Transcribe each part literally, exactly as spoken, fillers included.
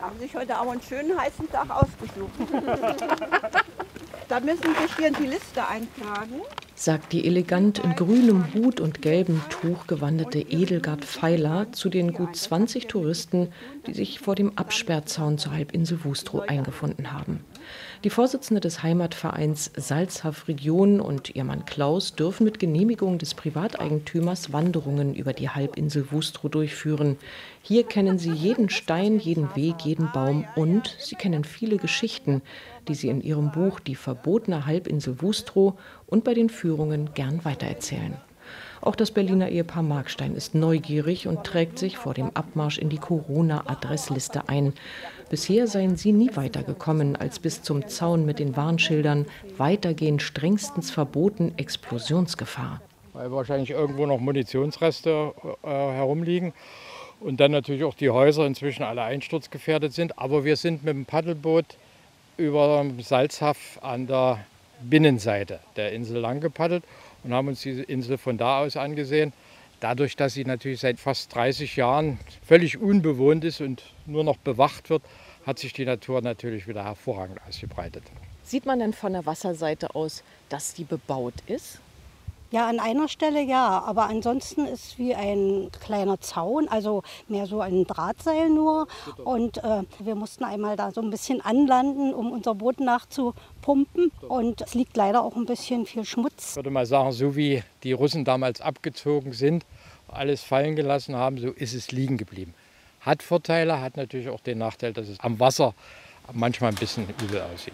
Haben sich heute aber einen schönen heißen Tag ausgesucht. Da müssen Sie sich hier in die Liste eintragen, sagt die elegant in grünem Hut und gelbem Tuch gewandete Edelgard Feiler zu den gut zwanzig Touristen, die sich vor dem Absperrzaun zur Halbinsel Wustrow eingefunden haben. Die Vorsitzende des Heimatvereins Salzhaff Region und ihr Mann Klaus dürfen mit Genehmigung des Privateigentümers Wanderungen über die Halbinsel Wustrow durchführen. Hier kennen sie jeden Stein, jeden Weg, jeden Baum und sie kennen viele Geschichten, die sie in ihrem Buch Die verbotene Halbinsel Wustrow und bei den Führungen gern weitererzählen. Auch das Berliner Ehepaar Markstein ist neugierig und trägt sich vor dem Abmarsch in die Corona-Adressliste ein. Bisher seien sie nie weitergekommen als bis zum Zaun mit den Warnschildern Weitergehen strengstens verboten, Explosionsgefahr. Weil wahrscheinlich irgendwo noch Munitionsreste äh, herumliegen und dann natürlich auch die Häuser inzwischen alle einsturzgefährdet sind. Aber wir sind mit dem Paddelboot über Salzhaff an der Binnenseite der Insel lang gepaddelt und haben uns diese Insel von da aus angesehen. Dadurch, dass sie natürlich seit fast dreißig Jahren völlig unbewohnt ist und nur noch bewacht wird, hat sich die Natur natürlich wieder hervorragend ausgebreitet. Sieht man denn von der Wasserseite aus, dass die bebaut ist? Ja, an einer Stelle ja, aber ansonsten ist wie ein kleiner Zaun, also mehr so ein Drahtseil nur. Und äh, wir mussten einmal da so ein bisschen anlanden, um unser Boot nachzupumpen. Und es liegt leider auch ein bisschen viel Schmutz. Ich würde mal sagen, so wie die Russen damals abgezogen sind, alles fallen gelassen haben, so ist es liegen geblieben. Hat Vorteile, hat natürlich auch den Nachteil, dass es am Wasser manchmal ein bisschen übel aussieht.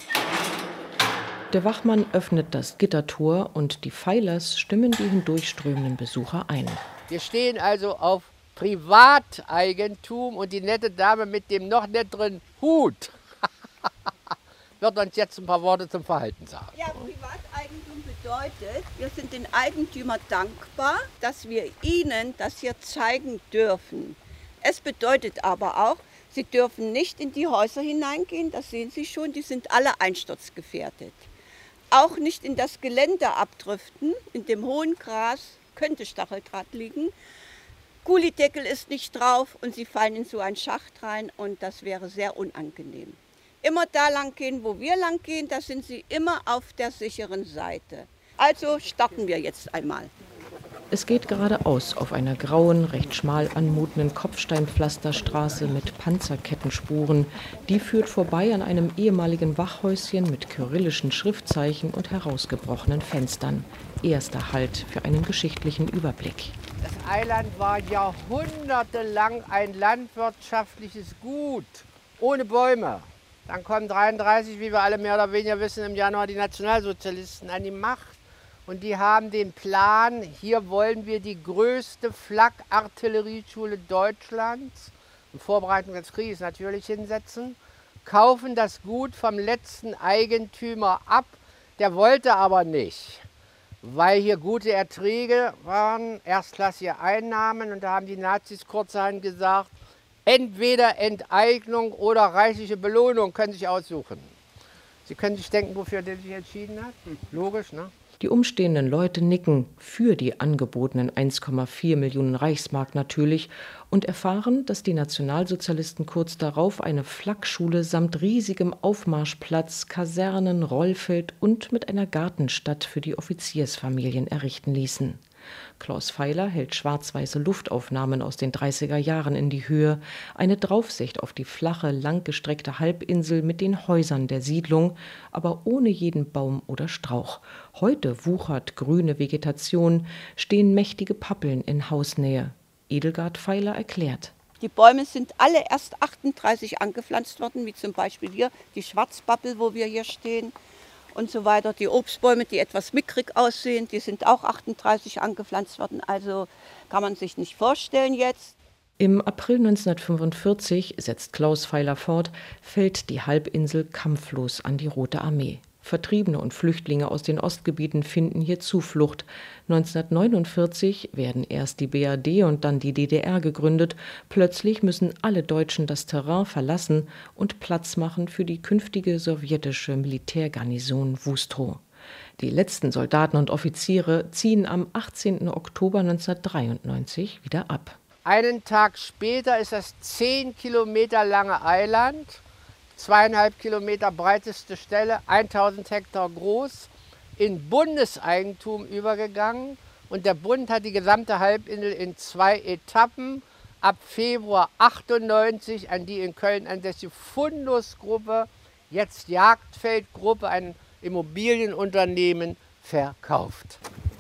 Der Wachmann öffnet das Gittertor und die Feilers stimmen die hindurchströmenden Besucher ein. Wir stehen also auf Privateigentum und die nette Dame mit dem noch netteren Hut wird uns jetzt ein paar Worte zum Verhalten sagen. Ja, Privateigentum bedeutet, wir sind den Eigentümer dankbar, dass wir ihnen das hier zeigen dürfen. Es bedeutet aber auch, sie dürfen nicht in die Häuser hineingehen, das sehen Sie schon, die sind alle einsturzgefährdet. Auch nicht in das Gelände abdriften, in dem hohen Gras könnte Stacheldraht liegen. Gullideckel ist nicht drauf und Sie fallen in so einen Schacht rein und das wäre sehr unangenehm. Immer da lang gehen, wo wir lang gehen, da sind Sie immer auf der sicheren Seite. Also starten wir jetzt einmal. Es geht geradeaus auf einer grauen, recht schmal anmutenden Kopfsteinpflasterstraße mit Panzerkettenspuren. Die führt vorbei an einem ehemaligen Wachhäuschen mit kyrillischen Schriftzeichen und herausgebrochenen Fenstern. Erster Halt für einen geschichtlichen Überblick. Das Eiland war jahrhundertelang ein landwirtschaftliches Gut, ohne Bäume. Dann kommen dreiunddreißig, wie wir alle mehr oder weniger wissen, im Januar die Nationalsozialisten an die Macht. Und die haben den Plan, hier wollen wir die größte Flak-Artillerieschule Deutschlands, in Vorbereitung des Krieges natürlich, hinsetzen, kaufen das Gut vom letzten Eigentümer ab, der wollte aber nicht, weil hier gute Erträge waren, erstklassige Einnahmen und da haben die Nazis kurzerhand gesagt, entweder Enteignung oder reichliche Belohnung, können Sie sich aussuchen. Sie können sich denken, wofür der sich entschieden hat, logisch, ne? Die umstehenden Leute nicken für die angebotenen eins Komma vier Millionen Reichsmark natürlich und erfahren, dass die Nationalsozialisten kurz darauf eine Flakschule samt riesigem Aufmarschplatz, Kasernen, Rollfeld und mit einer Gartenstadt für die Offiziersfamilien errichten ließen. Klaus Feiler hält schwarz-weiße Luftaufnahmen aus den dreißiger Jahren in die Höhe, eine Draufsicht auf die flache, langgestreckte Halbinsel mit den Häusern der Siedlung, aber ohne jeden Baum oder Strauch. Heute wuchert grüne Vegetation, stehen mächtige Pappeln in Hausnähe. Edelgard Feiler erklärt. Die Bäume sind alle erst achtunddreißig angepflanzt worden, wie zum Beispiel hier die Schwarzpappel, wo wir hier stehen. Und so weiter. Die Obstbäume, die etwas mickrig aussehen, die sind auch achtunddreißig angepflanzt worden. Also kann man sich nicht vorstellen jetzt. Im April neunzehnhundertfünfundvierzig, setzt Klaus Feiler fort, fällt die Halbinsel kampflos an die Rote Armee. Vertriebene und Flüchtlinge aus den Ostgebieten finden hier Zuflucht. neunzehnhundertneunundvierzig werden erst die B R D und dann die D D R gegründet. Plötzlich müssen alle Deutschen das Terrain verlassen und Platz machen für die künftige sowjetische Militärgarnison Wustrow. Die letzten Soldaten und Offiziere ziehen am achtzehnten Oktober neunzehnhundertdreiundneunzig wieder ab. Einen Tag später ist das zehn Kilometer lange Eiland, zweieinhalb Kilometer breiteste Stelle, tausend Hektar groß, in Bundeseigentum übergegangen. Und der Bund hat die gesamte Halbinsel in zwei Etappen ab Februar achtundneunzig an die in Köln ansässige Fundus-Gruppe, jetzt Jagdfeld-Gruppe, ein Immobilienunternehmen, verkauft.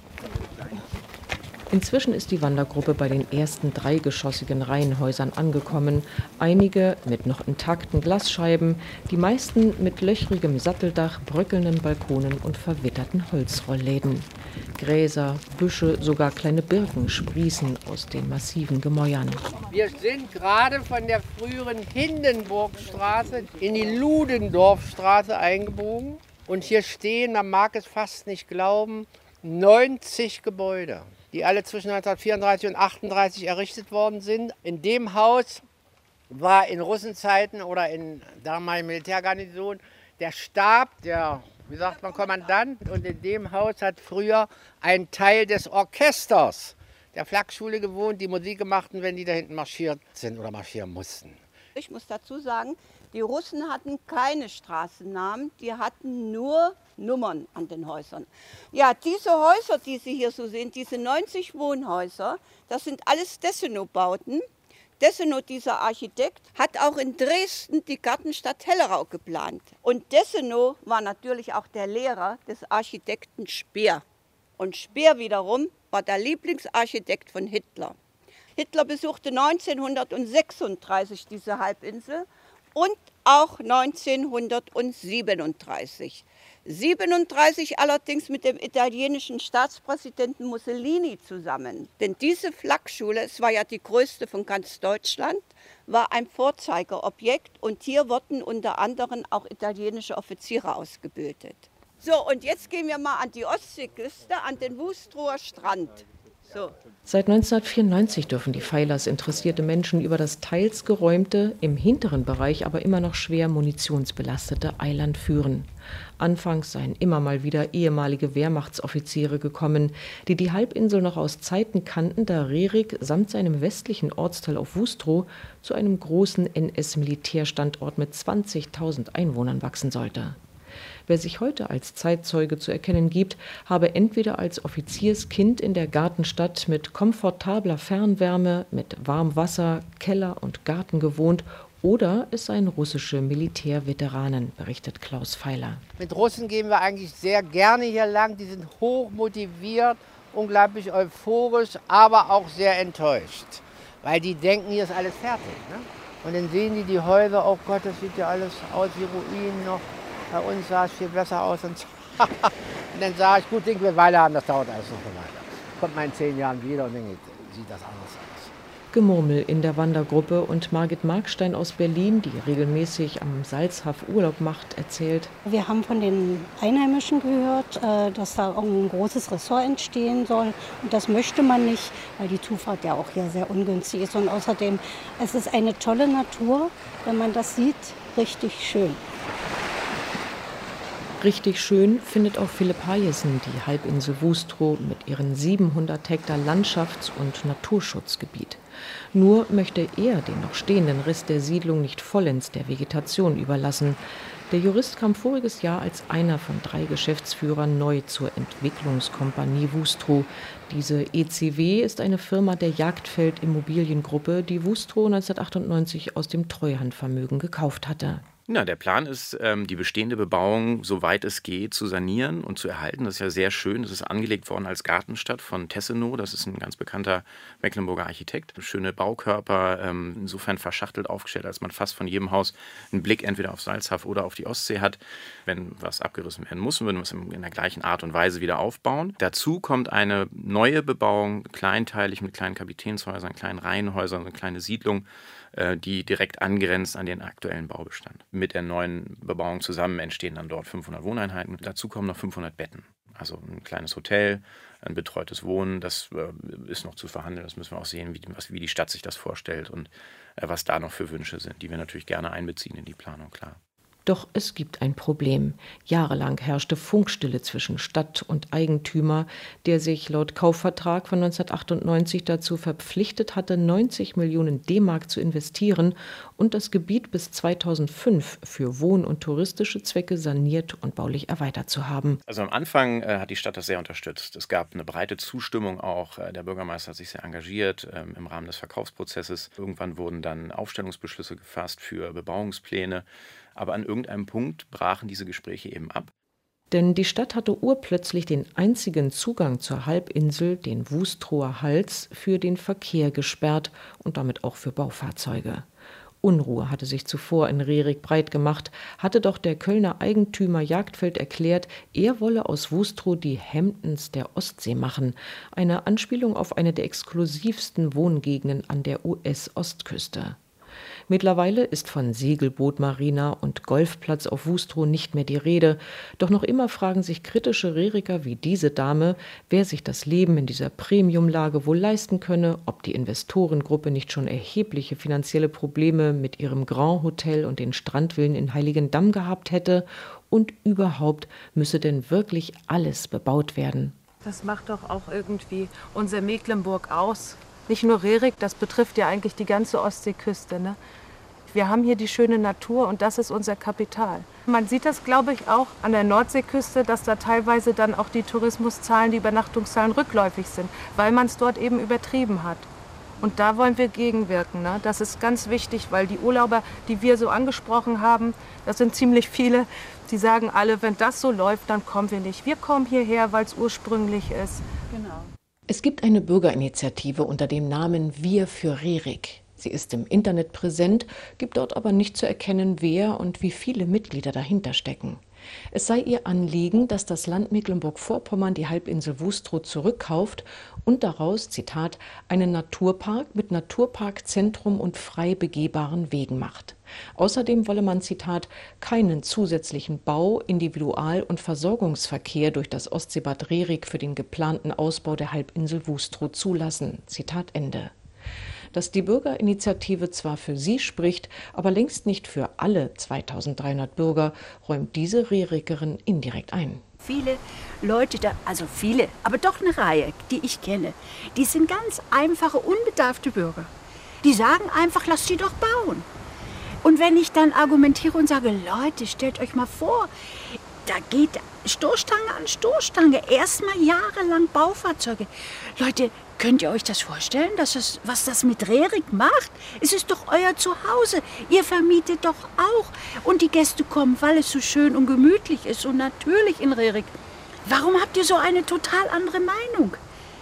Inzwischen ist die Wandergruppe bei den ersten dreigeschossigen Reihenhäusern angekommen. Einige mit noch intakten Glasscheiben, die meisten mit löchrigem Satteldach, bröckelnden Balkonen und verwitterten Holzrollläden. Gräser, Büsche, sogar kleine Birken sprießen aus den massiven Gemäuern. Wir sind gerade von der früheren Hindenburgstraße in die Ludendorffstraße eingebogen. Und hier stehen, man mag es fast nicht glauben, neunzig Gebäude, die alle zwischen neunzehnhundertvierunddreißig und achtunddreißig errichtet worden sind. In dem Haus war in Russenzeiten oder in damaligen Militärgarnison der Stab, der, wie sagt man, Kommandant. Und in dem Haus hat früher ein Teil des Orchesters der Flakschule gewohnt, die Musik gemachten, wenn die da hinten marschiert sind oder marschieren mussten. Ich muss dazu sagen, die Russen hatten keine Straßennamen, die hatten nur Nummern an den Häusern. Ja, diese Häuser, die Sie hier so sehen, diese neunzig Wohnhäuser, das sind alles Dessenow-Bauten. Dessenow, dieser Architekt, hat auch in Dresden die Gartenstadt Hellerau geplant. Und Dessenow war natürlich auch der Lehrer des Architekten Speer. Und Speer wiederum war der Lieblingsarchitekt von Hitler. Hitler besuchte neunzehnhundertsechsunddreißig diese Halbinsel und auch neunzehnhundertsiebenunddreißig. siebenunddreißig allerdings mit dem italienischen Staatspräsidenten Mussolini zusammen. Denn diese Flakschule, es war ja die größte von ganz Deutschland, war ein Vorzeigeobjekt und hier wurden unter anderem auch italienische Offiziere ausgebildet. So, und jetzt gehen wir mal an die Ostseeküste, an den Wustrower Strand. So. Seit neunzehnhundertvierundneunzig dürfen die Pfeilers interessierte Menschen über das teils geräumte, im hinteren Bereich aber immer noch schwer munitionsbelastete Eiland führen. Anfangs seien immer mal wieder ehemalige Wehrmachtsoffiziere gekommen, die die Halbinsel noch aus Zeiten kannten, da Rerik samt seinem westlichen Ortsteil auf Wustrow zu einem großen N S-Militärstandort mit zwanzigtausend Einwohnern wachsen sollte. Wer sich heute als Zeitzeuge zu erkennen gibt, habe entweder als Offizierskind in der Gartenstadt mit komfortabler Fernwärme, mit warmem Wasser, Keller und Garten gewohnt, oder es seien russische Militärveteranen, berichtet Klaus Feiler. Mit Russen gehen wir eigentlich sehr gerne hier lang. Die sind hoch motiviert, unglaublich euphorisch, aber auch sehr enttäuscht. Weil die denken, hier ist alles fertig. Ne? Und dann sehen die die Häuser, oh Gott, das sieht ja alles aus wie Ruinen noch. Bei uns sah es viel besser aus. Und, und dann sage ich, gut, Ding, wir weiter haben, das dauert alles noch eine Weile. Kommt mal in zehn Jahren wieder und dann sieht das anders aus. Gemurmel in der Wandergruppe und Margit Markstein aus Berlin, die regelmäßig am Salzhaf Urlaub macht, erzählt: Wir haben von den Einheimischen gehört, dass da ein großes Ressort entstehen soll. Und das möchte man nicht, weil die Zufahrt ja auch hier sehr ungünstig ist. Und außerdem, es ist eine tolle Natur, wenn man das sieht, richtig schön. Richtig schön findet auch Philipp Hayesen die Halbinsel Wustrow mit ihren siebenhundert Hektar Landschafts- und Naturschutzgebiet. Nur möchte er den noch stehenden Riss der Siedlung nicht vollends der Vegetation überlassen. Der Jurist kam voriges Jahr als einer von drei Geschäftsführern neu zur Entwicklungskompanie Wustrow. Diese E C W ist eine Firma der Jagdfeld Immobiliengruppe, die Wustrow neunzehnhundertachtundneunzig aus dem Treuhandvermögen gekauft hatte. Ja, der Plan ist, die bestehende Bebauung, soweit es geht, zu sanieren und zu erhalten. Das ist ja sehr schön. Das ist angelegt worden als Gartenstadt von Tessenow. Das ist ein ganz bekannter Mecklenburger Architekt. Schöne Baukörper, insofern verschachtelt aufgestellt, als man fast von jedem Haus einen Blick entweder auf Salzhaf oder auf die Ostsee hat. Wenn was abgerissen werden muss, würden wir es in der gleichen Art und Weise wieder aufbauen. Dazu kommt eine neue Bebauung, kleinteilig mit kleinen Kapitänshäusern, kleinen Reihenhäusern, eine kleine Siedlung, die direkt angrenzt an den aktuellen Baubestand. Mit der neuen Bebauung zusammen entstehen dann dort fünfhundert Wohneinheiten. Dazu kommen noch fünfhundert Betten. Also ein kleines Hotel, ein betreutes Wohnen, das ist noch zu verhandeln. Das müssen wir auch sehen, wie, was, wie die Stadt sich das vorstellt und was da noch für Wünsche sind, die wir natürlich gerne einbeziehen in die Planung, klar. Doch es gibt ein Problem. Jahrelang herrschte Funkstille zwischen Stadt und Eigentümer, der sich laut Kaufvertrag von neunzehnhundertachtundneunzig dazu verpflichtet hatte, neunzig Millionen D-Mark zu investieren und das Gebiet bis zweitausendfünf für wohn- und touristische Zwecke saniert und baulich erweitert zu haben. Also am Anfang äh, hat die Stadt das sehr unterstützt. Es gab eine breite Zustimmung auch. Äh, der Bürgermeister hat sich sehr engagiert äh, im Rahmen des Verkaufsprozesses. Irgendwann wurden dann Aufstellungsbeschlüsse gefasst für Bebauungspläne. Aber an irgendeinem Punkt brachen diese Gespräche eben ab. Denn die Stadt hatte urplötzlich den einzigen Zugang zur Halbinsel, den Wustrower Hals, für den Verkehr gesperrt und damit auch für Baufahrzeuge. Unruhe hatte sich zuvor in Rerik breit gemacht, hatte doch der Kölner Eigentümer Jagdfeld erklärt, er wolle aus Wustrow die Hamptons der Ostsee machen, eine Anspielung auf eine der exklusivsten Wohngegenden an der U S-Ostküste. Mittlerweile ist von Segelbootmarina und Golfplatz auf Wustrow nicht mehr die Rede. Doch noch immer fragen sich kritische Reriker wie diese Dame, wer sich das Leben in dieser Premiumlage wohl leisten könne, ob die Investorengruppe nicht schon erhebliche finanzielle Probleme mit ihrem Grand Hotel und den Strandvillen in Heiligendamm gehabt hätte und überhaupt müsse denn wirklich alles bebaut werden. Das macht doch auch irgendwie unser Mecklenburg aus. Nicht nur Rerik, das betrifft ja eigentlich die ganze Ostseeküste, ne? Wir haben hier die schöne Natur und das ist unser Kapital. Man sieht das, glaube ich, auch an der Nordseeküste, dass da teilweise dann auch die Tourismuszahlen, die Übernachtungszahlen rückläufig sind, weil man es dort eben übertrieben hat. Und da wollen wir gegenwirken, ne? Das ist ganz wichtig, weil die Urlauber, die wir so angesprochen haben, das sind ziemlich viele, die sagen alle, wenn das so läuft, dann kommen wir nicht. Wir kommen hierher, weil es ursprünglich ist. Genau. Es gibt eine Bürgerinitiative unter dem Namen Wir für Rerik. Sie ist im Internet präsent, gibt dort aber nicht zu erkennen, wer und wie viele Mitglieder dahinter stecken. Es sei ihr Anliegen, dass das Land Mecklenburg-Vorpommern die Halbinsel Wustrow zurückkauft und daraus, Zitat, einen Naturpark mit Naturparkzentrum und frei begehbaren Wegen macht. Außerdem wolle man, Zitat, keinen zusätzlichen Bau-, Individual- und Versorgungsverkehr durch das Ostseebad Rerik für den geplanten Ausbau der Halbinsel Wustrow zulassen. Zitat Ende. Dass die Bürgerinitiative zwar für sie spricht, aber längst nicht für alle zweitausenddreihundert Bürger, räumt diese Rerikerin indirekt ein. Viele Leute da, also viele, aber doch eine Reihe, die ich kenne, die sind ganz einfache, unbedarfte Bürger. Die sagen einfach, lasst sie doch bauen. Und wenn ich dann argumentiere und sage, Leute, stellt euch mal vor, da geht Stoßstange an Stoßstange, erstmal jahrelang Baufahrzeuge. Leute, könnt ihr euch das vorstellen, dass das, was das mit Rerik macht? Es ist doch euer Zuhause. Ihr vermietet doch auch. Und die Gäste kommen, weil es so schön und gemütlich ist und natürlich in Rerik. Warum habt ihr so eine total andere Meinung?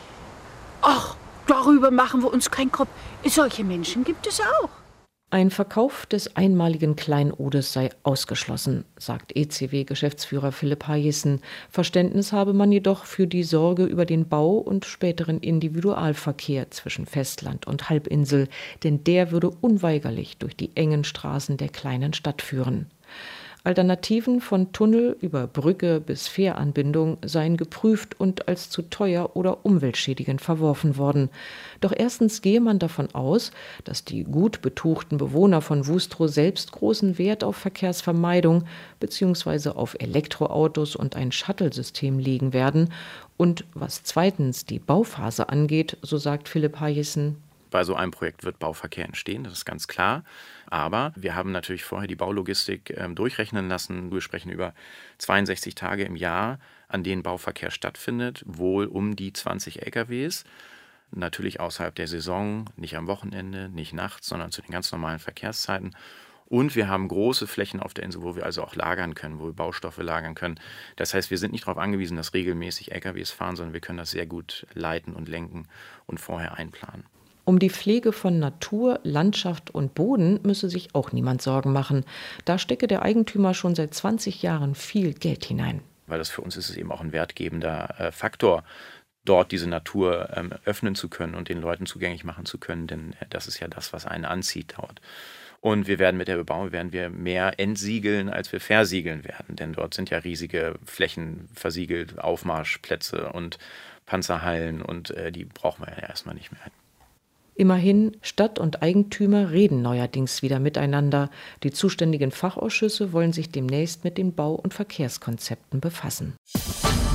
Ach, darüber machen wir uns keinen Kopf. Solche Menschen gibt es auch. Ein Verkauf des einmaligen Kleinodes sei ausgeschlossen, sagt E C W-Geschäftsführer Philipp Hajissen. Verständnis habe man jedoch für die Sorge über den Bau und späteren Individualverkehr zwischen Festland und Halbinsel, denn der würde unweigerlich durch die engen Straßen der kleinen Stadt führen. Alternativen von Tunnel über Brücke bis Fähranbindung seien geprüft und als zu teuer oder umweltschädigend verworfen worden. Doch erstens gehe man davon aus, dass die gut betuchten Bewohner von Wustrow selbst großen Wert auf Verkehrsvermeidung bzw. auf Elektroautos und ein Shuttle-System legen werden. Und was zweitens die Bauphase angeht, so sagt Philipp Hajissen, bei so einem Projekt wird Bauverkehr entstehen, das ist ganz klar. Aber wir haben natürlich vorher die Baulogistik äh, durchrechnen lassen. Wir sprechen über zweiundsechzig Tage im Jahr, an denen Bauverkehr stattfindet, wohl um die zwanzig L K Ws. Natürlich außerhalb der Saison, nicht am Wochenende, nicht nachts, sondern zu den ganz normalen Verkehrszeiten. Und wir haben große Flächen auf der Insel, wo wir also auch lagern können, wo wir Baustoffe lagern können. Das heißt, wir sind nicht darauf angewiesen, dass regelmäßig L K Ws fahren, sondern wir können das sehr gut leiten und lenken und vorher einplanen. Um die Pflege von Natur, Landschaft und Boden müsse sich auch niemand Sorgen machen. Da stecke der Eigentümer schon seit zwanzig Jahren viel Geld hinein. Weil das für uns ist es eben auch ein wertgebender äh, Faktor, dort diese Natur ähm, öffnen zu können und den Leuten zugänglich machen zu können. Denn äh, das ist ja das, was einen anzieht dort. Und wir werden mit der Bebauung werden wir mehr entsiegeln, als wir versiegeln werden. Denn dort sind ja riesige Flächen versiegelt, Aufmarschplätze und Panzerhallen. Und äh, die brauchen wir ja erstmal nicht mehr. Immerhin, Stadt und Eigentümer reden neuerdings wieder miteinander. Die zuständigen Fachausschüsse wollen sich demnächst mit den Bau- und Verkehrskonzepten befassen.